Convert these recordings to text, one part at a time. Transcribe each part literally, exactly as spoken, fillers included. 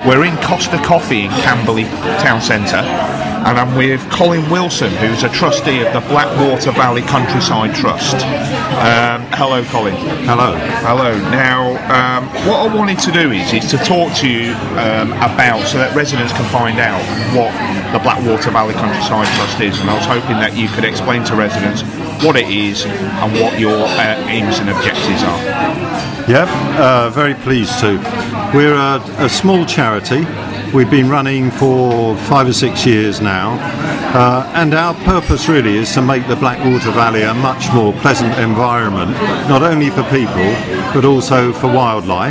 We're in Costa Coffee in Camberley Town Centre, and I'm with Colin Wilson, who's a trustee of the Blackwater Valley Countryside Trust. Um, hello, Colin. Hello. Hello. Now, um, what I wanted to do is, is to talk to you um, about, so that residents can find out what the Blackwater Valley Countryside Trust is, and I was hoping that you could explain to residents what it is and what your uh, aims and objectives are. Yep, uh, very pleased to. We're a, a small charity. We've been running for five or six years now, uh, and our purpose really is to make the Blackwater Valley a much more pleasant environment, not only for people but also for wildlife.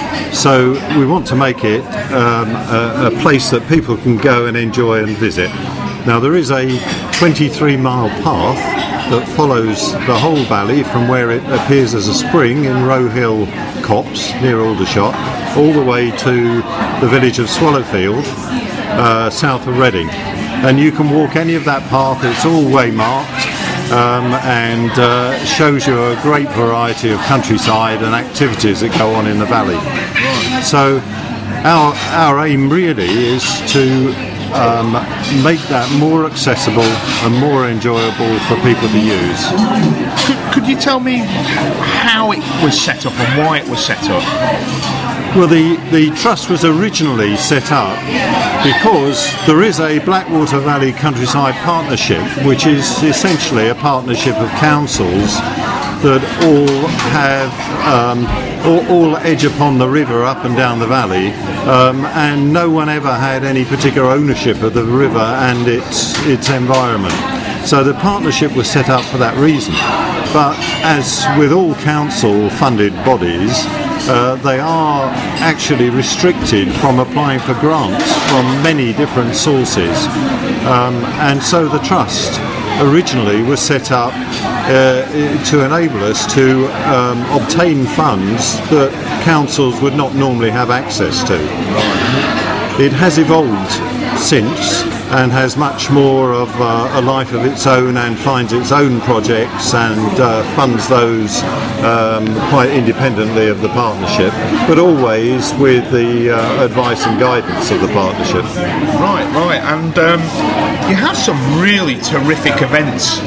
So we want to make it um, a, a place that people can go and enjoy and visit. Now there is a twenty-three mile path that follows the whole valley from where it appears as a spring in Roe Hill Copse near Aldershot, all the way to the village of Swallowfield, uh, south of Reading. And you can walk any of that path. It's all waymarked, um, and uh, shows you a great variety of countryside and activities that go on in the valley. So our our aim really is to Um, make that more accessible and more enjoyable for people to use. Could, could you tell me how it was set up and why it was set up? Well, the, the trust was originally set up because there is a Blackwater Valley Countryside Partnership, which is essentially a partnership of councils that all have um, all, all edge upon the river up and down the valley, um, and no one ever had any particular ownership of the river and its its environment. So the partnership was set up for that reason. But as with all council-funded bodies, uh, they are actually restricted from applying for grants from many different sources, um, and so the trust originally was set up uh, to enable us to um, obtain funds that councils would not normally have access to. It has evolved since and has much more of uh, a life of its own and finds its own projects and uh, funds those um, quite independently of the partnership, but always with the uh, advice and guidance of the partnership. Right, right, and um, you have some really terrific events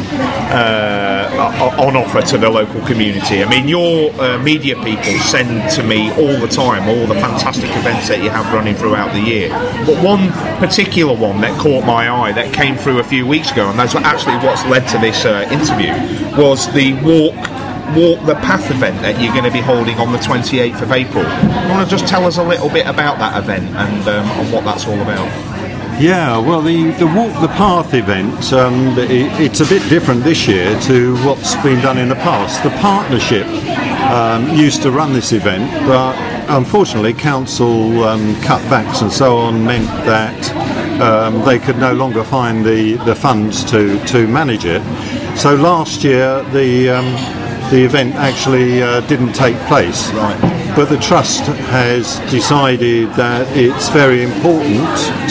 uh, on offer to the local community. I mean, your uh, media people send to me all the time all the fantastic events that you have running throughout the year, but one particular one that caught my eye that came through a few weeks ago, and that's actually what's led to this uh, interview, was the walk walk the path event that you're going to be holding on the twenty-eighth of April. You want to just tell us a little bit about that event and, um, and what that's all about? Yeah, well, the, the Walk the Path event, um, it, it's a bit different this year to what's been done in the past. The partnership um, used to run this event, but unfortunately council um, cutbacks and so on meant that um, they could no longer find the, the funds to, to manage it. So last year the um, the event actually uh, didn't take place. Right. But the Trust has decided that it's very important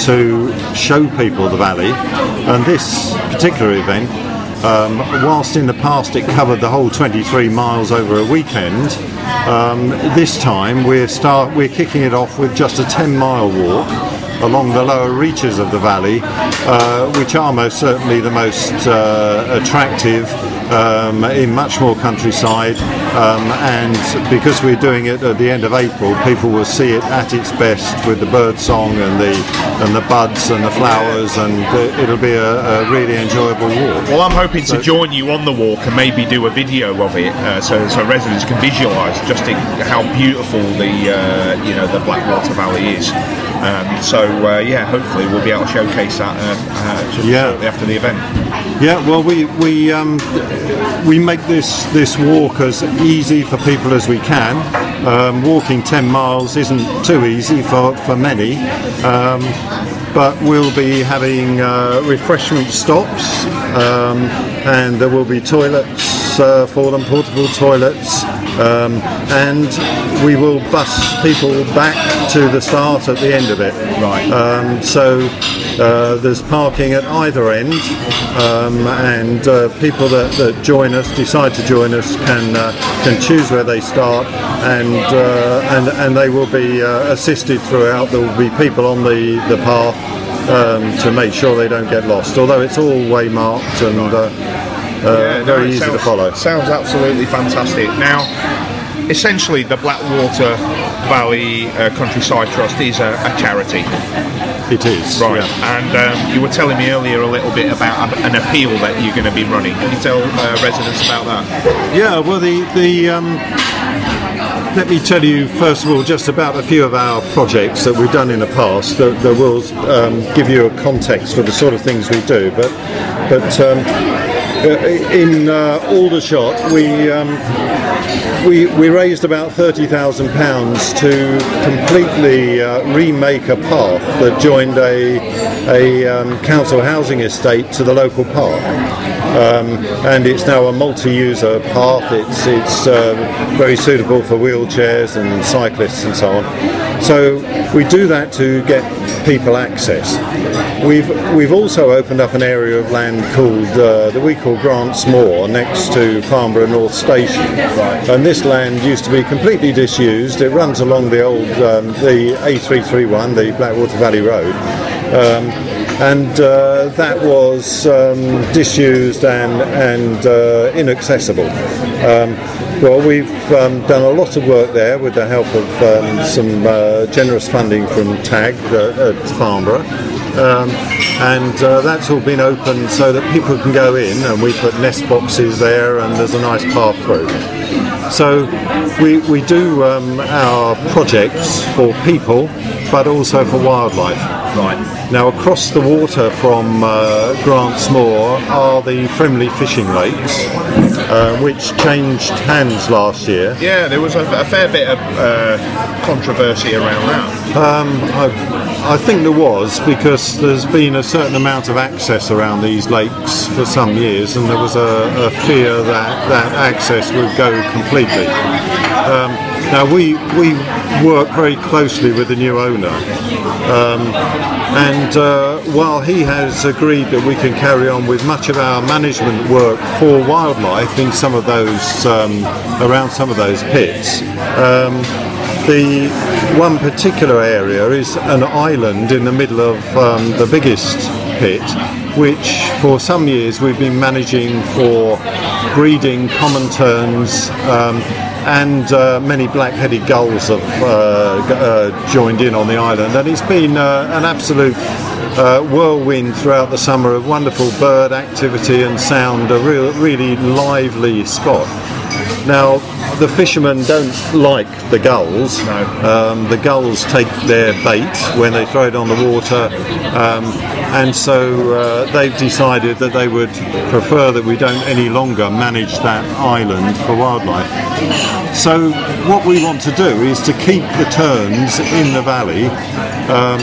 to show people the valley, and this particular event, um, whilst in the past it covered the whole twenty-three miles over a weekend, um, this time we're start we're kicking it off with just a ten mile walk along the lower reaches of the valley, uh, which are most certainly the most uh, attractive um, in much more countryside, um, and because we're doing it at the end of April, people will see it at its best with the bird song and the and the buds and the flowers, and uh, it'll be a, a really enjoyable walk. Well, I'm hoping so, to join you on the walk and maybe do a video of it, uh, so so residents can visualise just how beautiful the uh, you know the Blackwater Valley is. Um, so uh, yeah, hopefully we'll be able to showcase that uh, uh, yeah. after the event. Yeah, well, we we um, we make this this walk as easy for people as we can. Um, walking ten miles isn't too easy for for many, um, but we'll be having uh, refreshment stops, um, and there will be toilets uh, for them, portable toilets. um, and we will bus people back to the start at the end of it. Right. Um, so uh, there's parking at either end, um, and uh, people that, that join us, decide to join us, can uh, can choose where they start, and uh, and and they will be uh, assisted throughout. There will be people on the the path um, to make sure they don't get lost. Although it's all way marked and uh, uh, Yeah, no, very it easy sounds, to follow. Sounds absolutely fantastic. Now, essentially, the Blackwater Valley uh, Countryside Trust is a, a charity. It is, Right. yeah. And um, you were telling me earlier a little bit about an appeal that you're going to be running. Can you tell uh, residents about that? Yeah, well, the the um, let me tell you first of all just about a few of our projects that we've done in the past that, that will um, give you a context for the sort of things we do. But but um, in uh, Aldershot, we. Um, We, we raised about thirty thousand pounds to completely uh, remake a path that joined a, a um, council housing estate to the local park. Um, and it's now a multi-user path. It's, it's uh, very suitable for wheelchairs and cyclists and so on. So we do that to get people access. We've we've also opened up an area of land called uh, that we call Grants Moor next to Farnborough North Station. Right. And this land used to be completely disused. It runs along the old um, the A three thirty-one, the Blackwater Valley Road. Um, and uh, that was um, disused and, and uh, inaccessible. Um, well, we've um, done a lot of work there with the help of um, some uh, generous funding from TAG uh, at Farnborough. Um, and uh, that's all been opened so that people can go in, and we put nest boxes there, and there's a nice path through. So we, we do um, our projects for people, but also for wildlife. Right. Now, across the water from uh, Grants Moor are the Frimley Fishing Lakes, uh, which changed hands last year. Yeah, there was a, a fair bit of uh, controversy around that. Um, I, I think there was, because there's been a certain amount of access around these lakes for some years, and there was a, a fear that that access would go completely. Um, now, we, we work very closely with the new owner. Um, and uh, while he has agreed that we can carry on with much of our management work for wildlife in some of those, um, around some of those pits, um, the one particular area is an island in the middle of um, the biggest pit, which for some years we've been managing for breeding common terns, um, and uh, many black-headed gulls have uh, g- uh, joined in on the island, and it's been uh, an absolute uh, whirlwind throughout the summer of wonderful bird activity and sound, a real, really lively spot. Now, the fishermen don't like the gulls. No. Um, the gulls take their bait when they throw it on the water, um, and so uh, they've decided that they would prefer that we don't any longer manage that island for wildlife. So what we want to do is to keep the terns in the valley. Um,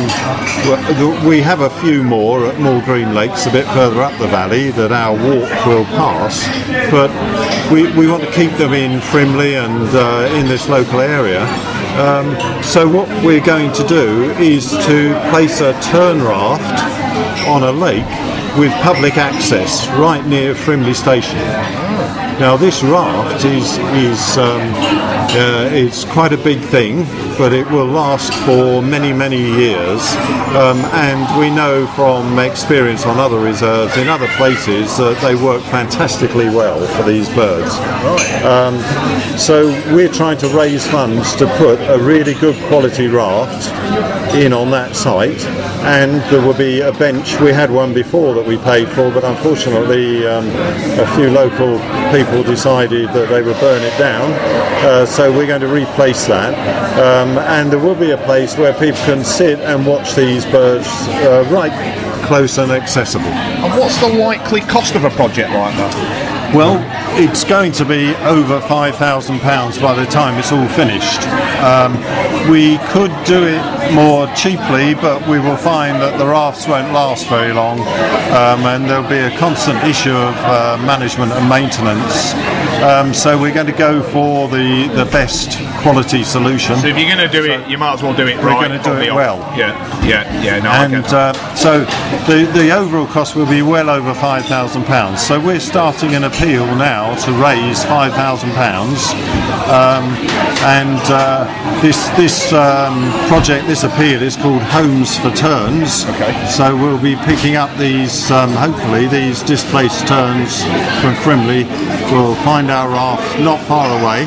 we have a few more at Moor Green Lakes a bit further up the valley that our walk will pass, but we, we want to keep them in Frimley and uh, in this local area. Um, so what we're going to do is to place a tern raft on a lake with public access right near Frimley Station. Now, this raft is is um, uh, it's quite a big thing, but it will last for many, many years. Um, and we know from experience on other reserves in other places that they work fantastically well for these birds. Um, so we're trying to raise funds to put a really good quality raft in on that site, and there will be a bench. We had one before that we paid for, but unfortunately um, a few local people decided that they would burn it down, uh, so we're going to replace that, um, and there will be a place where people can sit and watch these birds uh, right close and accessible. And what's the likely cost of a project like that? Well, it's going to be over five thousand pounds by the time it's all finished. Um, we could do it more cheaply, but we will find that the rafts won't last very long, um, and there'll be a constant issue of uh, management and maintenance. Um, so we're going to go for the, the best quality solution. So if you're going to do so it, you might as well do it we're right. We're going to do it off. well. Yeah, yeah, yeah. No, and I get that. Uh, so the, the overall cost will be well over five thousand pounds. So we're starting an appeal now to raise five thousand pounds. Um, and uh, this this um, project, this appeal is called Homes for Terns. Okay. So we'll be picking up these, um, hopefully, these displaced terns from Frimley. We'll find our raft not far away,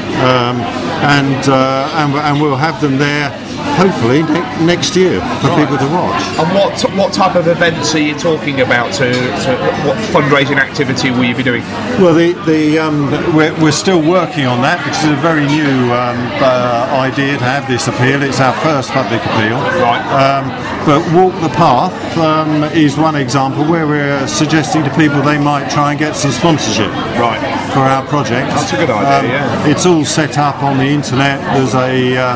um, and, uh, and and we'll have them there hopefully ne- next year for right. people to watch. And what what type of events are you talking about? To, to what fundraising activity will you be doing? Well, the the um, we're we're still working on that because it's a very new um, uh, idea to have this appeal. It's our first public appeal. Right. Um, but Walk the Path um, is one example where we're suggesting to people they might try and get some sponsorship. Right. For our project. That's a good idea. Um, yeah. It's all set up on the internet. There's a uh,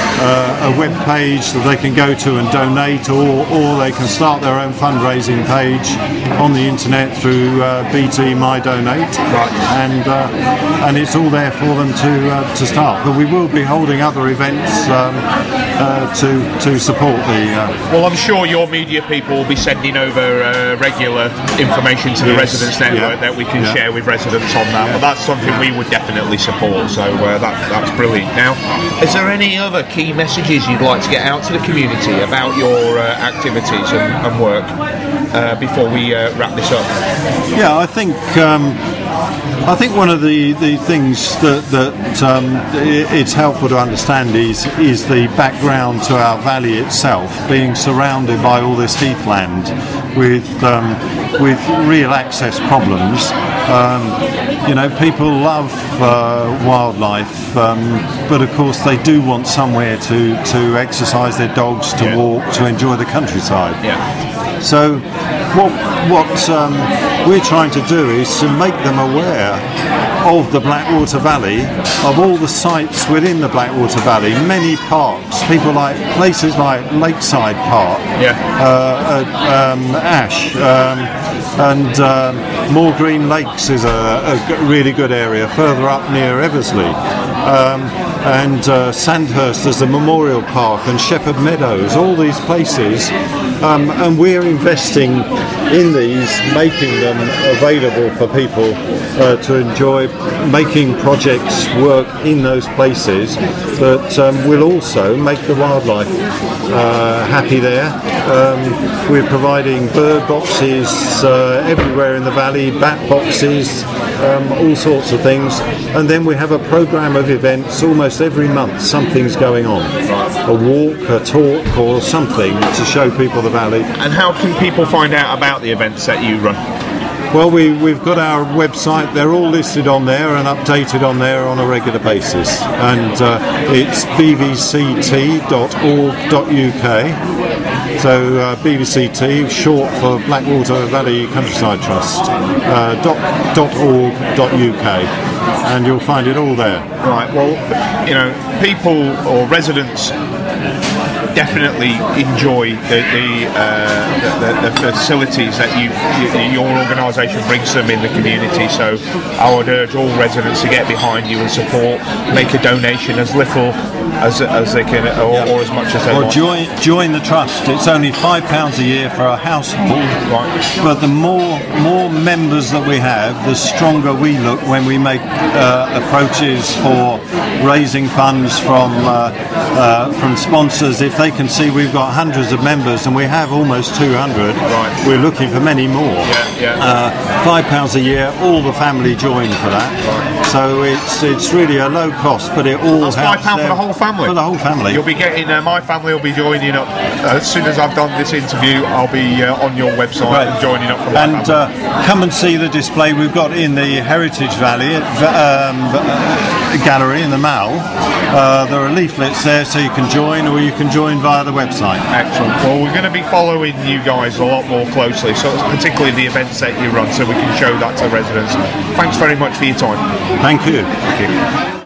uh, a web page that they can go to and donate, or or they can start their own fundraising page on the internet through uh, B T My Donate. Right. And uh, and it's all there for them to uh, to start. But we will be holding other events um, uh, to to support the. Uh, well, I'm sure your media people will be sending over uh, regular information to the yes, Residents Network yeah, that we can yeah. share with residents on that. Yeah. But that's something we would definitely support. So uh, that that's brilliant. Now, is there any other key messages you'd like to get out to the community about your uh, activities and, and work uh, before we uh, wrap this up? Yeah, I think. Um, I think one of the, the things that, that um, it's helpful to understand is is the background to our valley itself, being surrounded by all this heathland with um, with real access problems. Um, you know, people love uh, wildlife, um, but of course they do want somewhere to, to exercise their dogs, to yeah. walk, to enjoy the countryside. Yeah. So what what um, we're trying to do is to make them aware of the Blackwater Valley, of all the sites within the Blackwater Valley, many parks, people like places like Lakeside Park, yeah. uh, uh, um, Ash, um, and um, Moor Green Lakes is a, a really good area further up near Eversley. Um, and uh, Sandhurst as the Memorial Park, and Shepherd Meadows, all these places, um, and we're investing in these, making them available for people uh, to enjoy, making projects work in those places that um, will also make the wildlife uh, happy there. Um, we're providing bird boxes uh, everywhere in the valley, bat boxes, um, all sorts of things, and then we have a programme of events almost every month. Something's going on, a walk, a talk, or something to show people the valley. And how can people find out about the events that you run? Well, we, we've got our website. They're all listed on there and updated on there on a regular basis, and uh, it's b v c t dot org dot u k. So uh, B V C T, short for Blackwater Valley Countryside Trust, uh, dot, dot org dot u k, and you'll find it all there. Right, well, you know, people or residents definitely enjoy the the, uh, the, the facilities that you, you your organisation brings them in the community. So I would urge all residents to get behind you and support, make a donation as little as as they can, or, yeah. or as much as they or want. join join the trust. It's only five pounds a year for a household, right. But the more more members that we have, the stronger we look when we make uh, approaches for raising funds from uh, uh, from sponsors. If they can see we've got hundreds of members, and we have almost two hundred, right. We're looking for many more. Yeah, yeah. Uh, five pounds a year, all the family join for that. Right. So it's it's really a low cost, but it all That's helps five pounds for the whole family. For the whole family. You'll be getting. Uh, my family will be joining up uh, as soon as I've done this interview. I'll be uh, on your website right. and joining up for my and family. Uh, come and see the display we've got in the Heritage Valley um, uh, gallery in the Mall. Uh, there are leaflets there, so you can join, or you can join join via the website. Excellent. Well, we're going to be following you guys a lot more closely, so it's particularly the events that you run, so we can show that to residents. Thanks very much for your time. Thank you. Thank you.